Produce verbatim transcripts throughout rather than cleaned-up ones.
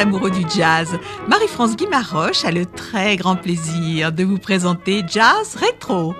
amoureux du jazz, Marie-France Guimaroche a le très grand plaisir de vous présenter Jazz Rétro.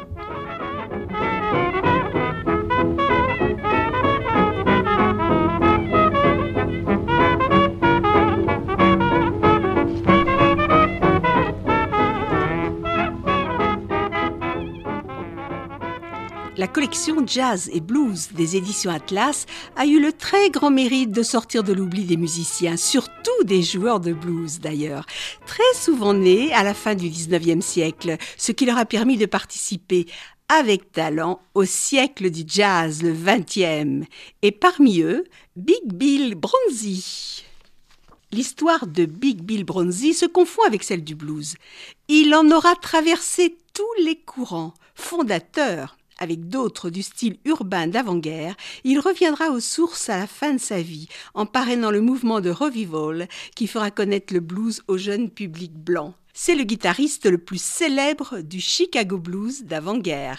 La collection Jazz et Blues des éditions Atlas a eu le très grand mérite de sortir de l'oubli des musiciens, surtout des joueurs de blues d'ailleurs, très souvent nés à la fin du dix-neuvième siècle, ce qui leur a permis de participer avec talent au siècle du jazz, le vingtième, et parmi eux, Big Bill Broonzy. L'histoire de Big Bill Broonzy se confond avec celle du blues. Il en aura traversé tous les courants, fondateur. Avec d'autres du style urbain d'avant-guerre, il reviendra aux sources à la fin de sa vie, en parrainant le mouvement de revival qui fera connaître le blues au jeune public blanc. C'est le guitariste le plus célèbre du Chicago blues d'avant-guerre.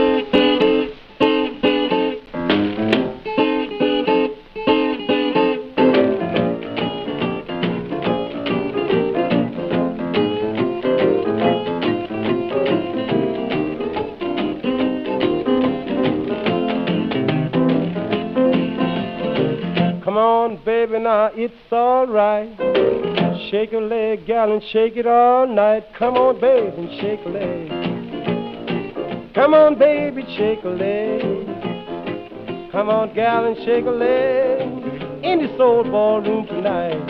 Baby, now it's all right. Shake a leg, gal, and shake it all night. Come on, baby, and shake a leg. Come on, baby, shake a leg. Come on, gal, and shake a leg in the soul ballroom tonight.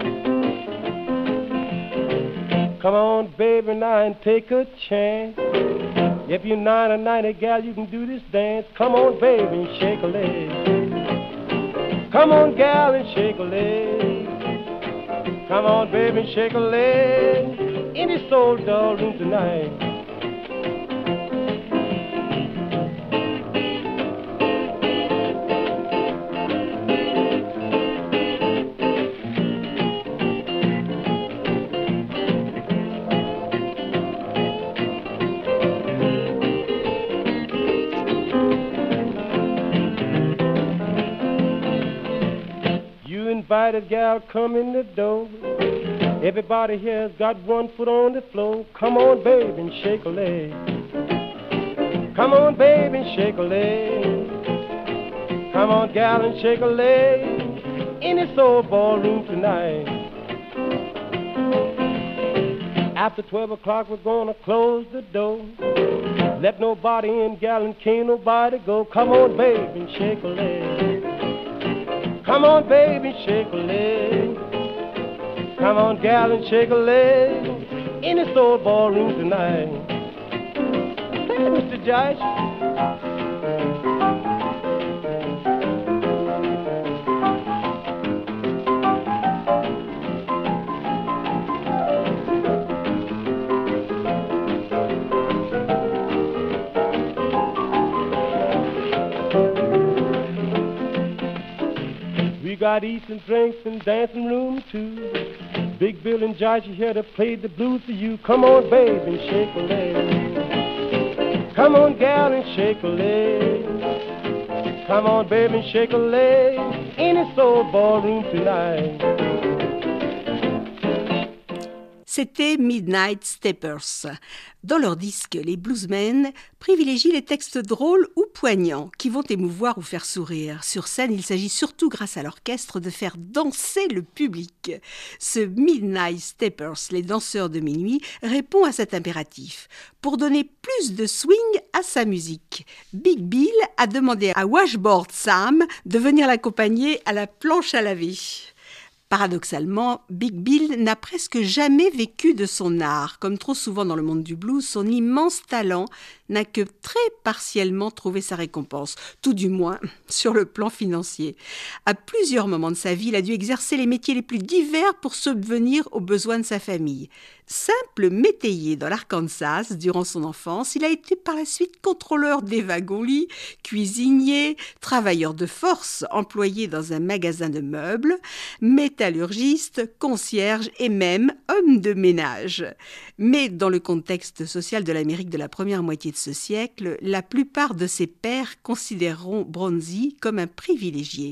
Come on, baby, now and take a chance. If you're nine or ninety, gal, you can do this dance. Come on, baby, and shake a leg. Come on, gal, and shake a leg. Come on, baby, and shake a leg in the soul doll room tonight. Invited gal, come in the door. Everybody here's got one foot on the floor. Come on, baby, and shake a leg. Come on, baby, and shake a leg. Come on, gal, and shake a leg in the soul ballroom tonight. After twelve o'clock, we're gonna close the door. Let nobody in, gal, and can't nobody go. Come on, baby, and shake a leg. Come on, baby, shake a leg. Come on, gal, and shake a leg in the soul ballroom tonight. Hey, Mister Josh. We got eats and drinks and dancing room too. Big Bill and Josh are here to play the blues for you. Come on, baby, and shake a leg. Come on, gal, and shake a leg. Come on, baby, and shake a leg in the soul ballroom tonight. C'était Midnight Steppers. Dans leur disque, les bluesmen privilégient les textes drôles ou poignants qui vont émouvoir ou faire sourire. Sur scène, il s'agit surtout, grâce à l'orchestre, de faire danser le public. Ce Midnight Steppers, les danseurs de minuit, répond à cet impératif. Pour donner plus de swing à sa musique, Big Bill a demandé à Washboard Sam de venir l'accompagner à la planche à laver. Paradoxalement, Big Bill n'a presque jamais vécu de son art. Comme trop souvent dans le monde du blues, son immense talent n'a que très partiellement trouvé sa récompense, tout du moins sur le plan financier. À plusieurs moments de sa vie, il a dû exercer les métiers les plus divers pour subvenir aux besoins de sa famille. Simple métayer dans l'Arkansas durant son enfance, il a été par la suite contrôleur des wagons-lits, cuisinier, travailleur de force, employé dans un magasin de meubles, métallurgiste, concierge et même homme de ménage. Mais dans le contexte social de l'Amérique de la première moitié de ce siècle, la plupart de ses pairs considéreront Broonzy comme un privilégié.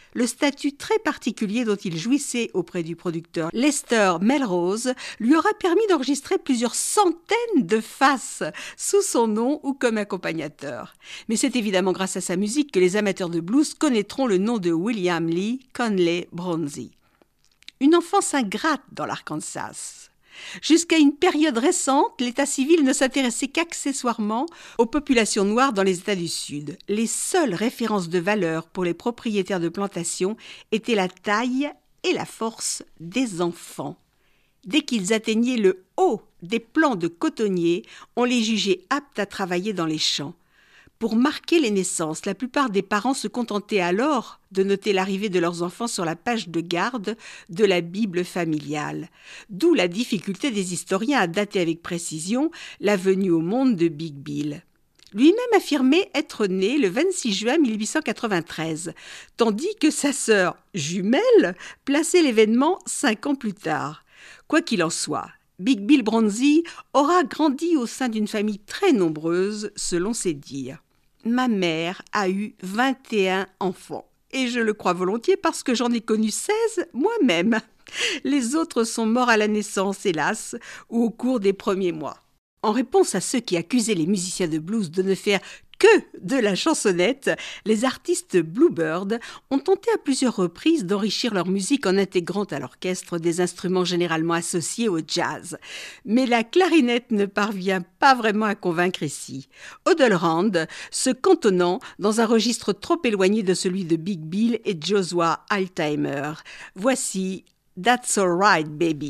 Le statut très particulier dont il jouissait auprès du producteur Lester Melrose lui aura permis d'enregistrer plusieurs centaines de faces sous son nom ou comme accompagnateur. Mais c'est évidemment grâce à sa musique que les amateurs de blues connaîtront le nom de William Lee Conley Bronzy. Une enfance ingrate dans l'Arkansas. Jusqu'à une période récente, l'État civil ne s'intéressait qu'accessoirement aux populations noires dans les États du Sud. Les seules références de valeur pour les propriétaires de plantations étaient la taille et la force des enfants. Dès qu'ils atteignaient le haut des plants de cotonniers, on les jugeait aptes à travailler dans les champs. Pour marquer les naissances, la plupart des parents se contentaient alors de noter l'arrivée de leurs enfants sur la page de garde de la Bible familiale. D'où la difficulté des historiens à dater avec précision la venue au monde de Big Bill. Lui-même affirmait être né le vingt-six juin mille huit cent quatre-vingt-treize, tandis que sa sœur jumelle plaçait l'événement cinq ans plus tard. Quoi qu'il en soit, Big Bill Bronzy aura grandi au sein d'une famille très nombreuse, selon ses dires. Ma mère a eu vingt et un enfants, et je le crois volontiers parce que j'en ai connu seize moi-même. Les autres sont morts à la naissance, hélas, ou au cours des premiers mois. En réponse à ceux qui accusaient les musiciens de blues de ne faire que de la chansonnette, les artistes Bluebird ont tenté à plusieurs reprises d'enrichir leur musique en intégrant à l'orchestre des instruments généralement associés au jazz. Mais la clarinette ne parvient pas vraiment à convaincre ici. O'Donoghue se cantonnant dans un registre trop éloigné de celui de Big Bill et Joshua Altimer. Voici « That's Alright, Baby ».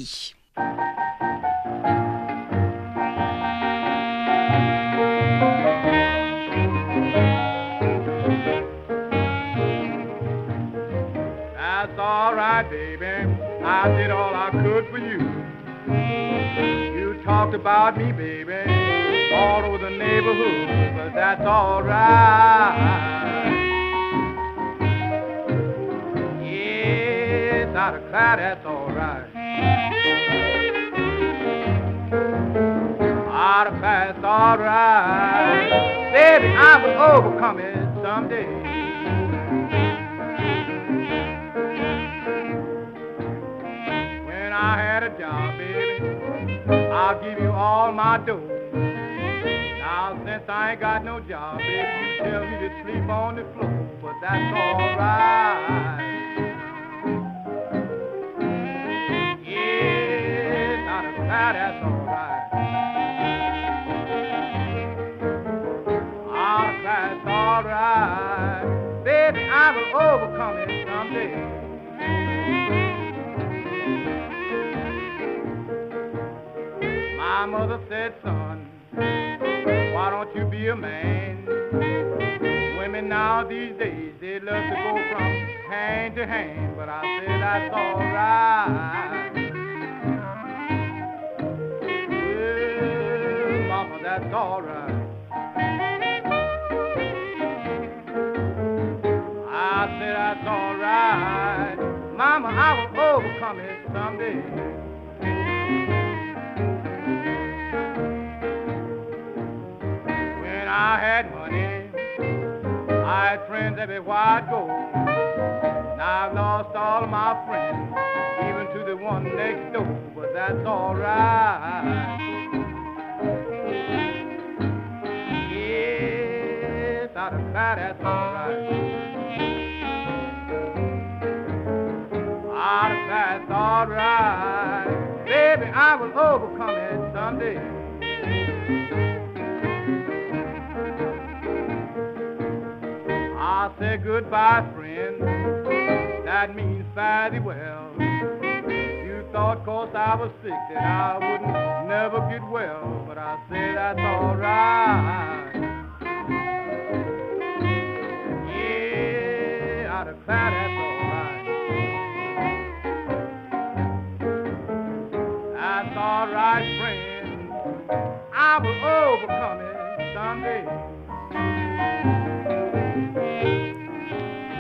That's all right, baby. I did all I could for you. You talked about me, baby, all over the neighborhood, but that's all right. Yes, I declare that's all right. I declare it's all right. Baby, I will overcome it someday. I had a job, baby, I'll give you all my dough. Now since I ain't got no job, baby, you tell me to sleep on the floor, but that's all right. Yes, I declare that's all right. I declare it's all right. Baby, I will overcome it someday. My mother said, son, why don't you be a man? Women now these days, they love to go from hand to hand, but I said that's all right. Well, mama, that's all right. I said that's all right. Mama, I will overcome it someday. I had money, I had friends everywhere I'd go. Now I've lost all of my friends, even to the one next door, but that's all right. Yes, I declare that's all right. I declare that's all right. Baby, I will overcome it someday. I say goodbye, friend, that means fare thee well. You thought 'cause I was sick that I wouldn't never get well, but I say that's all right. Yeah, I declare that's all right. That's all right, friend, I will overcome it someday.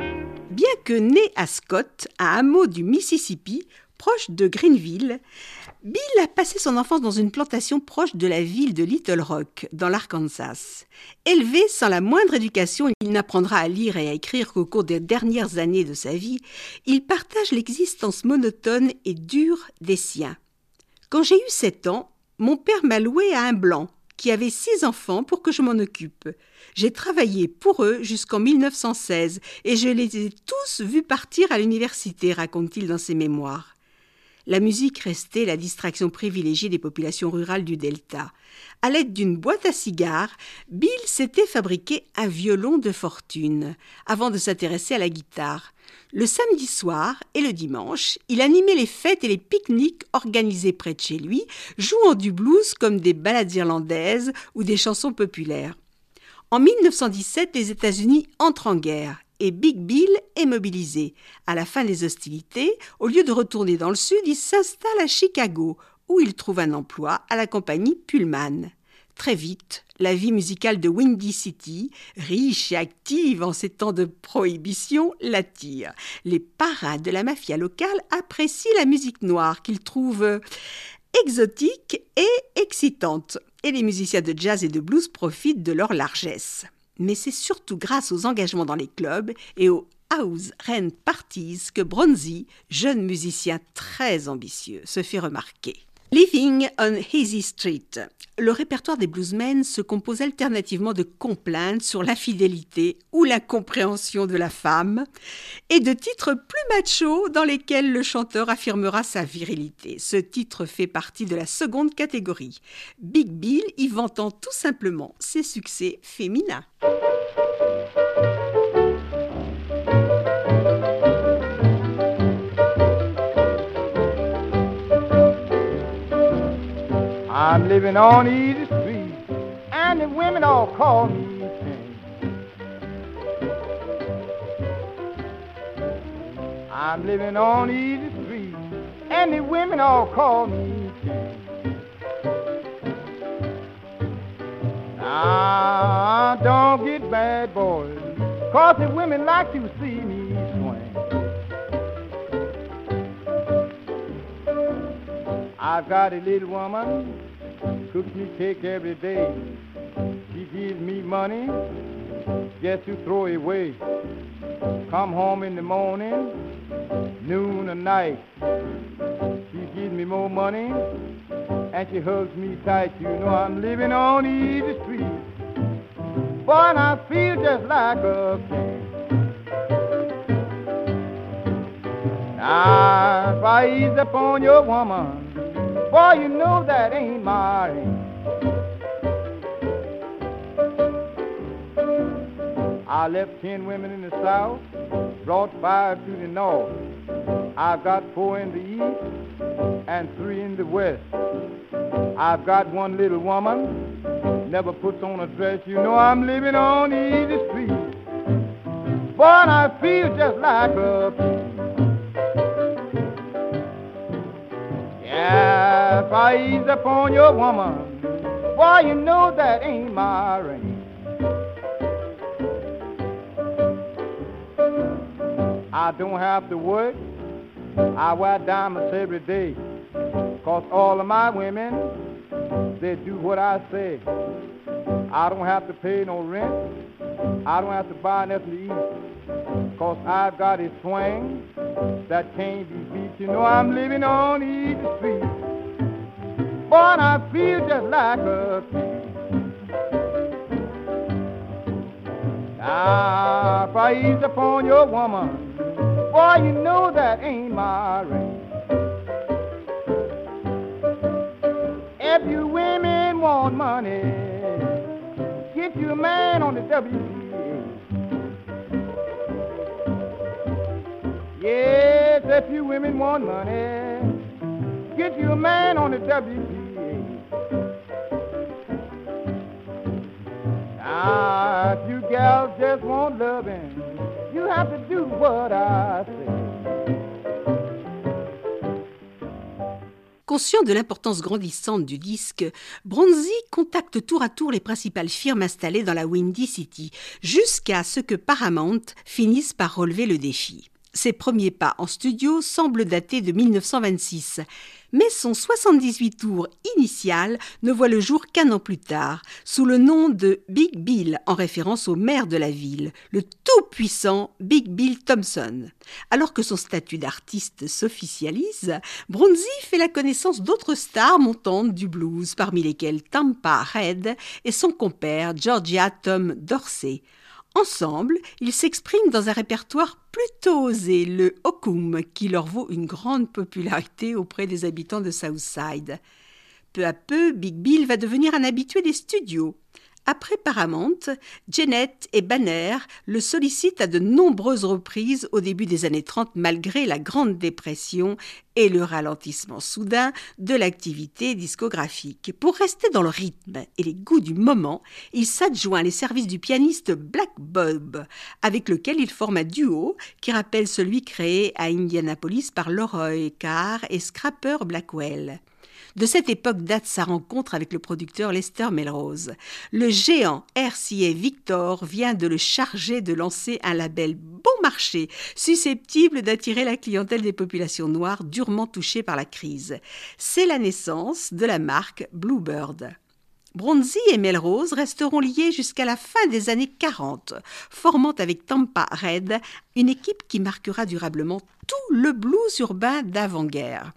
Bien que né à Scott, un hameau du Mississippi, proche de Greenville, Bill a passé son enfance dans une plantation proche de la ville de Little Rock, dans l'Arkansas. Élevé sans la moindre éducation, il n'apprendra à lire et à écrire qu'au cours des dernières années de sa vie, il partage l'existence monotone et dure des siens. Quand j'ai eu sept ans, mon père m'a loué à un blanc qui avait six enfants pour que je m'en occupe. J'ai travaillé pour eux jusqu'en mille neuf cent seize et je les ai tous vus partir à l'université, raconte-t-il dans ses mémoires. La musique restait la distraction privilégiée des populations rurales du Delta. À l'aide d'une boîte à cigares, Bill s'était fabriqué un violon de fortune avant de s'intéresser à la guitare. Le samedi soir et le dimanche, il animait les fêtes et les pique-niques organisés près de chez lui, jouant du blues comme des ballades irlandaises ou des chansons populaires. En mille neuf cent dix-sept, les États-Unis entrent en guerre et Big Bill est mobilisé. À la fin des hostilités, au lieu de retourner dans le sud, il s'installe à Chicago, où il trouve un emploi à la compagnie Pullman. Très vite, la vie musicale de Windy City, riche et active en ces temps de prohibition, l'attire. Les parrains de la mafia locale apprécient la musique noire qu'ils trouvent exotique et excitante. Et les musiciens de jazz et de blues profitent de leur largesse. Mais c'est surtout grâce aux engagements dans les clubs et aux house rent parties que Bronzy, jeune musicien très ambitieux, se fait remarquer. Living on Easy Street. Le répertoire des bluesmen se compose alternativement de complaintes sur l'infidélité ou l'incompréhension de la femme et de titres plus machos dans lesquels le chanteur affirmera sa virilité. Ce titre fait partie de la seconde catégorie. Big Bill y vantant tout simplement ses succès féminins. I'm living on Easy Street, and the women all call me King. I'm living on Easy Street, and the women all call me King. Now, don't get bad, boys, 'cause the women like to see me swing. I've got a little woman, cooks me cake every day. She gives me money just to throw away. Come home in the morning, noon or night. She gives me more money and she hugs me tight. You know I'm living on Easy Street, but I feel just like a king. Now, if I ease upon your woman, boy, you know that ain't my aim. I left ten women in the south, brought five to the north. I've got four in the east and three in the west. I've got one little woman, never puts on a dress. You know I'm living on Easy Street, but I feel just like a king. Yeah, if I ease upon your woman, boy, you know that ain't my ring. I don't have to work, I wear diamonds every day, 'cause all of my women, they do what I say. I don't have to pay no rent, I don't have to buy nothing to eat, 'cause I've got a swing that can't be beat. You know I'm living on Easy Street, but I feel just like a king. Now, if I ease upon your woman, boy, you know that ain't my ring. If you women want money, get you a man on the W P A. Yes, if you women want money, get you a man on the W P A. Now, if you gals just want loving, you have to do what I say. Conscient de l'importance grandissante du disque, Bronzy contacte tour à tour les principales firmes installées dans la Windy City, jusqu'à ce que Paramount finisse par relever le défi. Ses premiers pas en studio semblent dater de mille neuf cent vingt-six, mais son soixante-dix-huit tours initial ne voit le jour qu'un an plus tard, sous le nom de Big Bill, en référence au maire de la ville, le tout-puissant Big Bill Thompson. Alors que son statut d'artiste s'officialise, Bronzy fait la connaissance d'autres stars montantes du blues, parmi lesquelles Tampa Red et son compère Georgia Tom Dorsey. Ensemble, ils s'expriment dans un répertoire plutôt osé, le hokum, qui leur vaut une grande popularité auprès des habitants de Southside. Peu à peu, Big Bill va devenir un habitué des studios. Après Paramount, Jeanette et Banner le sollicitent à de nombreuses reprises au début des années trente malgré la Grande Dépression et le ralentissement soudain de l'activité discographique. Pour rester dans le rythme et les goûts du moment, il s'adjoint les services du pianiste Black Bob, avec lequel il forme un duo qui rappelle celui créé à Indianapolis par Leroy Carr et Scrapper Blackwell. De cette époque date sa rencontre avec le producteur Lester Melrose. Le géant R C A Victor vient de le charger de lancer un label bon marché, susceptible d'attirer la clientèle des populations noires durement touchées par la crise. C'est la naissance de la marque Bluebird. Bronzy et Melrose resteront liés jusqu'à la fin des années quarante, formant avec Tampa Red une équipe qui marquera durablement tout le blues urbain d'avant-guerre.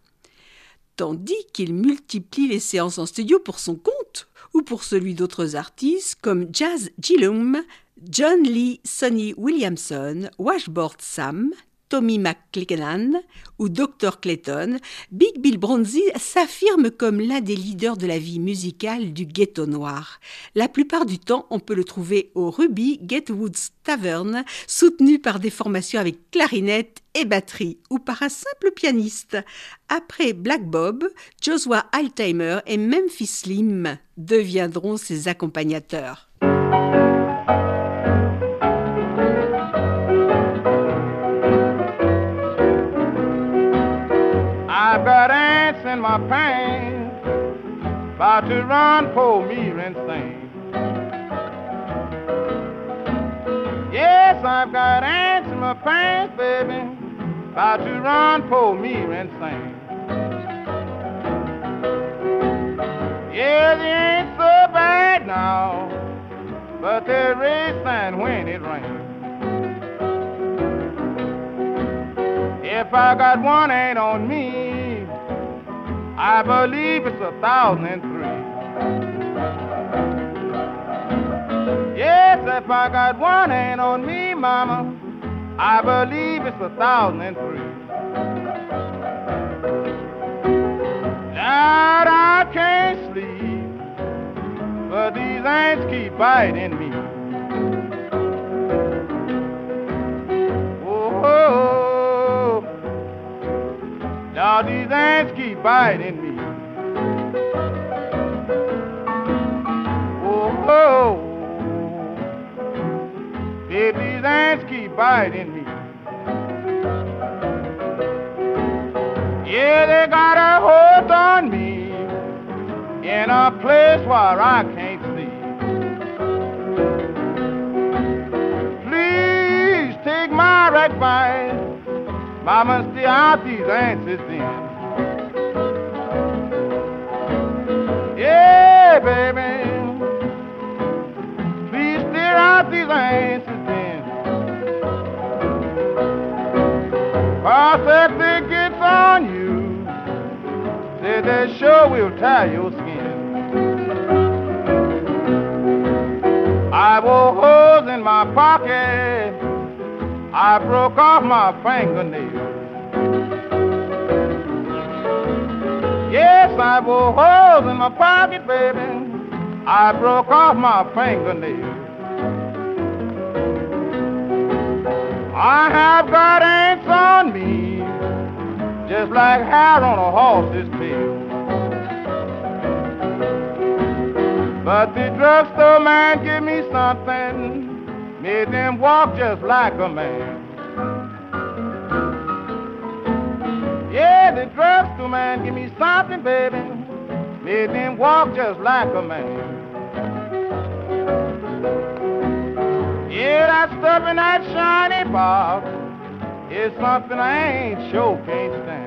Tandis qu'il multiplie les séances en studio pour son compte ou pour celui d'autres artistes comme Jazz Gillum, John Lee Sonny Williamson, Washboard Sam, Tommy McClellan ou docteur Clayton, Big Bill Bronzy s'affirme comme l'un des leaders de la vie musicale du ghetto noir. La plupart du temps, on peut le trouver au Ruby Gatewoods Tavern, soutenu par des formations avec clarinette et batterie, ou par un simple pianiste. Après Black Bob, Joshua Altimer et Memphis Slim deviendront ses accompagnateurs. I've got ants in my pants, about to run for me and sing. Yes, I've got ants in my pants, baby, about to run for me and sing. Yeah, they ain't so bad now, but they're racing when it rains. If I got one ant on me, I believe it's a thousand and three. Yes, if I got one ant on me, mama, I believe it's a thousand and three. Now I can't sleep, but these ants keep biting me. Oh, oh, now these ants keep biting me. Oh, oh, baby, these ants keep biting me. Yeah, they got a hold on me in a place where I can't see. Please take my advice, mama, stay out these ants is in. Yeah, baby, please stay out these ants is in. Cause if they gets on you, say they sure will tear your skin. I wore holes in my pocket, I broke off my fingernails. Yes, I wore holes in my pocket, baby, I broke off my fingernails. I have got ants on me, just like hair on a horse's tail. But the drugstore man give me something, made them walk just like a man. Yeah, the drugstore man give me something, baby, made them walk just like a man. Yeah, that stuff in that shiny box, It's something I ain't sure can't stand.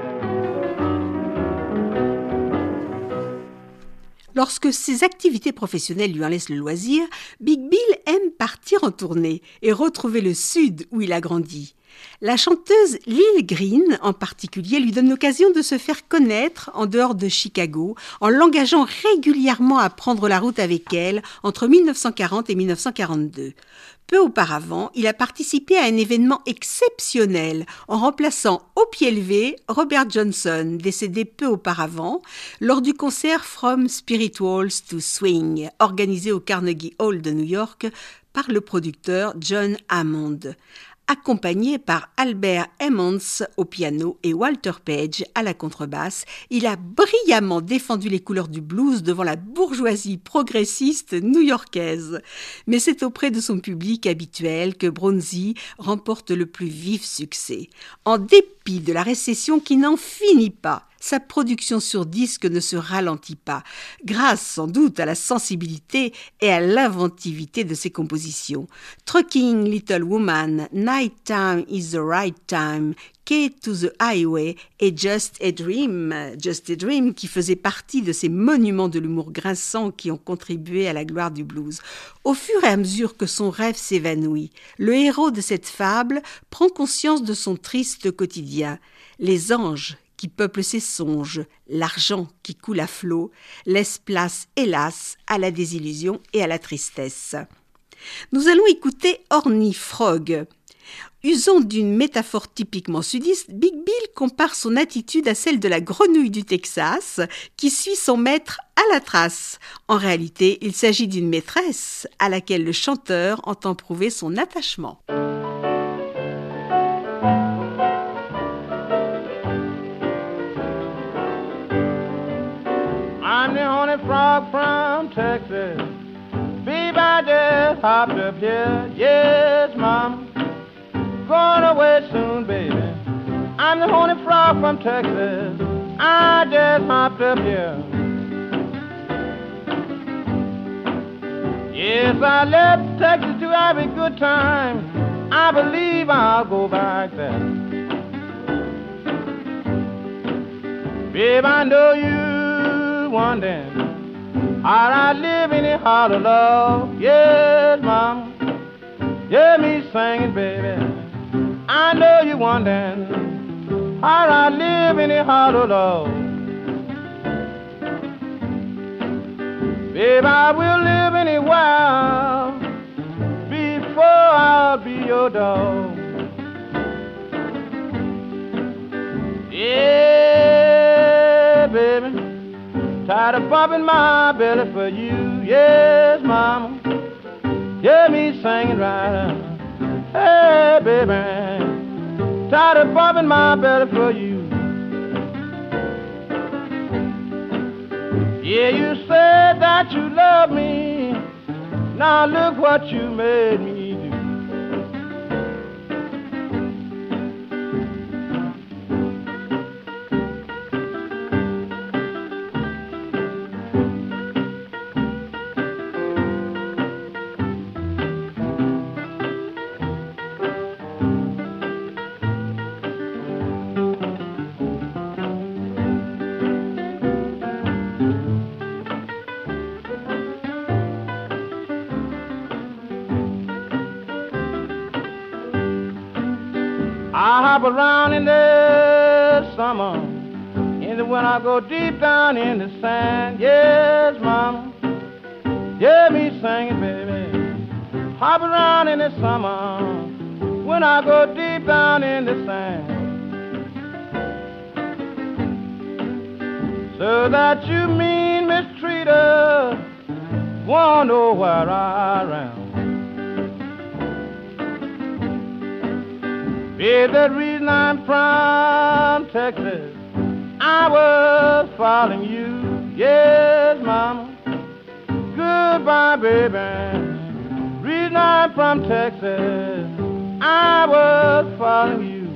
Lorsque ses activités professionnelles lui en laissent le loisir, Big Bill aime partir en tournée et retrouver le Sud où il a grandi. La chanteuse Lil Green, en particulier, lui donne l'occasion de se faire connaître en dehors de Chicago, en l'engageant régulièrement à prendre la route avec elle entre mille neuf cent quarante et mille neuf cent quarante-deux. Peu auparavant, il a participé à un événement exceptionnel en remplaçant au pied levé Robert Johnson, décédé peu auparavant, lors du concert From Spirituals to Swing, organisé au Carnegie Hall de New York par le producteur John Hammond. Accompagné par Albert Emmons au piano et Walter Page à la contrebasse, il a brillamment défendu les couleurs du blues devant la bourgeoisie progressiste new-yorkaise. Mais c'est auprès de son public habituel que Bronzy remporte le plus vif succès. En dépit de la récession qui n'en finit pas, sa production sur disque ne se ralentit pas, grâce sans doute à la sensibilité et à l'inventivité de ses compositions. Trucking Little Woman, Night Time is the Right Time, Key to the Highway et Just a Dream, Just a Dream qui faisait partie de ces monuments de l'humour grinçant qui ont contribué à la gloire du blues. Au fur et à mesure que son rêve s'évanouit, le héros de cette fable prend conscience de son triste quotidien. Les anges qui peuplent ses songes, l'argent qui coule à flot, laisse place, hélas, à la désillusion et à la tristesse. Nous allons écouter Horny Frog. Usant d'une métaphore typiquement sudiste, Big Bill compare son attitude à celle de la grenouille du Texas qui suit son maître à la trace. En réalité, il s'agit d'une maîtresse à laquelle le chanteur entend prouver son attachement. I'm the honey frog from Texas. Babe, I just hopped up here. Yes, Mom. Going away soon, baby. I'm the honey frog from Texas. I just hopped up here. Yes, I left Texas to have a good time. I believe I'll go back there. Babe, I know you wondering how I live in a heart of love. Yes, Mom. Hear me singing, baby. I know you wondering how I live in a heart of love. Babe, I will live anywhere before I'll be your dog. Yeah, baby, tired of bumping my belly for you. Yes, Mama, hear me singing right. Hey, baby, tired of bumping my belly for you. Yeah, you said that you love me. Now look what you made me do. I hop around in the summer, in the winter I go deep down in the sand. Yes, Mama, hear me singing, baby. Hop around in the summer, when I go deep down in the sand. So that you mean mistreater won't know where I am. Babe, the reason I'm from Texas, I was following you. Yes, Mama. Goodbye, baby. Reason I'm from Texas, I was following you.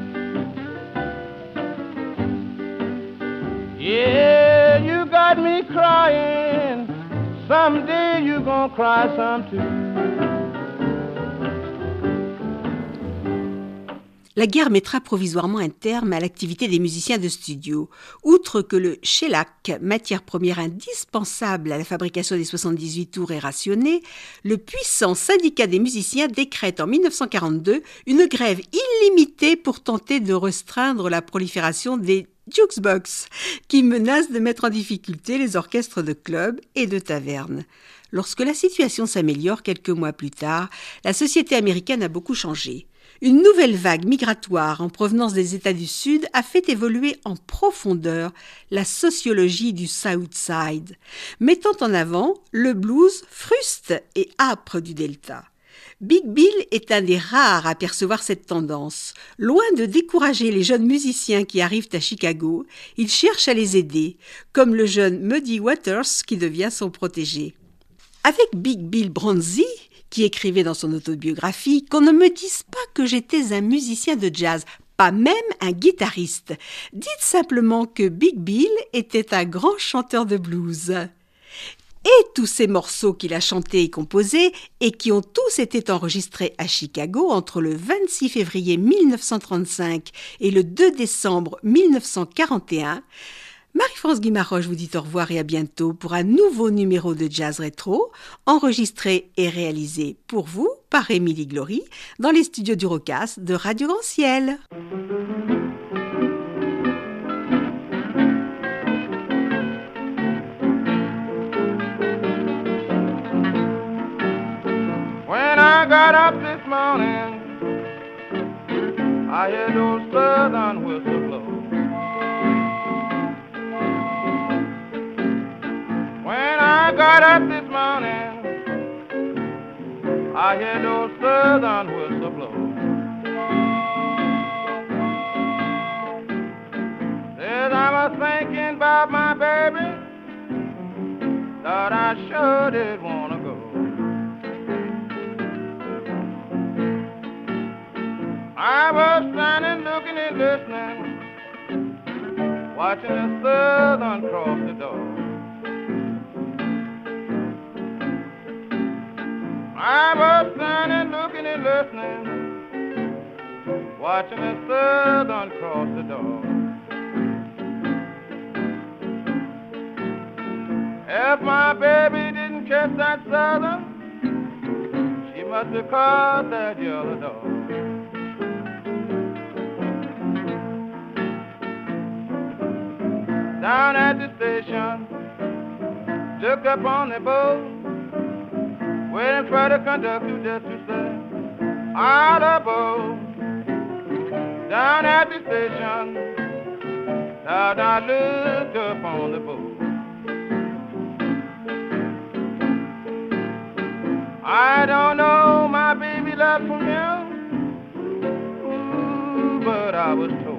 Yeah, you got me crying. Someday you gonna cry some too. La guerre mettra provisoirement un terme à l'activité des musiciens de studio. Outre que le shellac, matière première indispensable à la fabrication des soixante-dix-huit tours, est rationné, le puissant syndicat des musiciens décrète en mille neuf cent quarante-deux une grève illimitée pour tenter de restreindre la prolifération des jukebox, qui menacent de mettre en difficulté les orchestres de clubs et de tavernes. Lorsque la situation s'améliore quelques mois plus tard, la société américaine a beaucoup changé. Une nouvelle vague migratoire en provenance des États du Sud a fait évoluer en profondeur la sociologie du South Side, mettant en avant le blues fruste et âpre du Delta. Big Bill est un des rares à percevoir cette tendance. Loin de décourager les jeunes musiciens qui arrivent à Chicago, il cherche à les aider, comme le jeune Muddy Waters qui devient son protégé. Avec Big Bill Bronzy, qui écrivait dans son autobiographie « Qu'on ne me dise pas que j'étais un musicien de jazz, pas même un guitariste. Dites simplement que Big Bill était un grand chanteur de blues. » Et tous ces morceaux qu'il a chantés et composés, et qui ont tous été enregistrés à Chicago entre le vingt-six février mille neuf cent trente-cinq et le deux décembre mille neuf cent quarante et un, Marie-France Guimaroche vous dit au revoir et à bientôt pour un nouveau numéro de Jazz Rétro, enregistré et réalisé pour vous par Émilie Glory dans les studios du Rocas de Radio Grand Ciel. When I got up this morning, I heard those southern whistles blow. When I got up this morning, I hear those southern whistles blow. Says I was thinking about my baby, thought I sure did wanna go. I was standing looking and listening, watching the southern cross the door. I was standing, looking and listening, watching the southern cross the door. If my baby didn't catch that southern, she must have caught that yellow dog. Down at the station, took up on the boat, waiting for the conductor just to say, out of boat. Down at the station, now I looked up on the boat. I don't know my baby left from him, ooh, but I was told.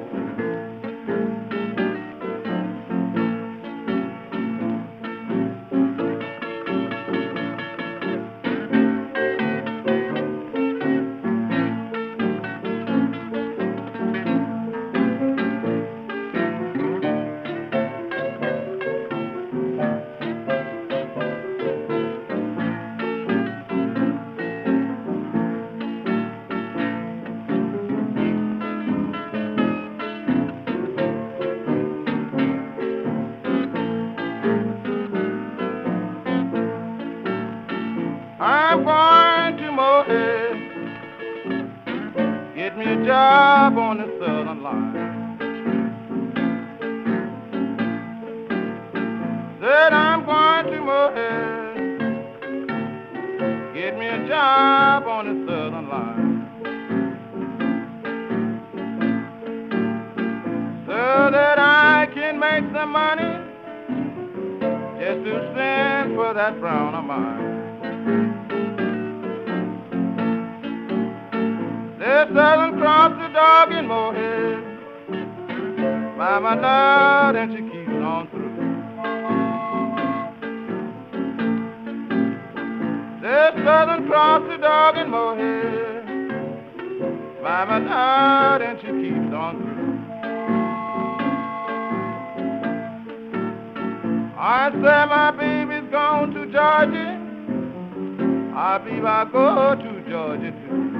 I'm going to Mohead, get me a job on the Southern Line. Said I'm going to Mohead, get me a job on the Southern Line, so that I can make some money just to send for that brown of mine. This Southern Cross the dog in Mohead, by my Lord, and she keeps on through. This Southern Cross the dog in Mohead, by my Lord, and she keeps on through. I said my baby's gone to Georgia, I believe I'll go to Georgia too.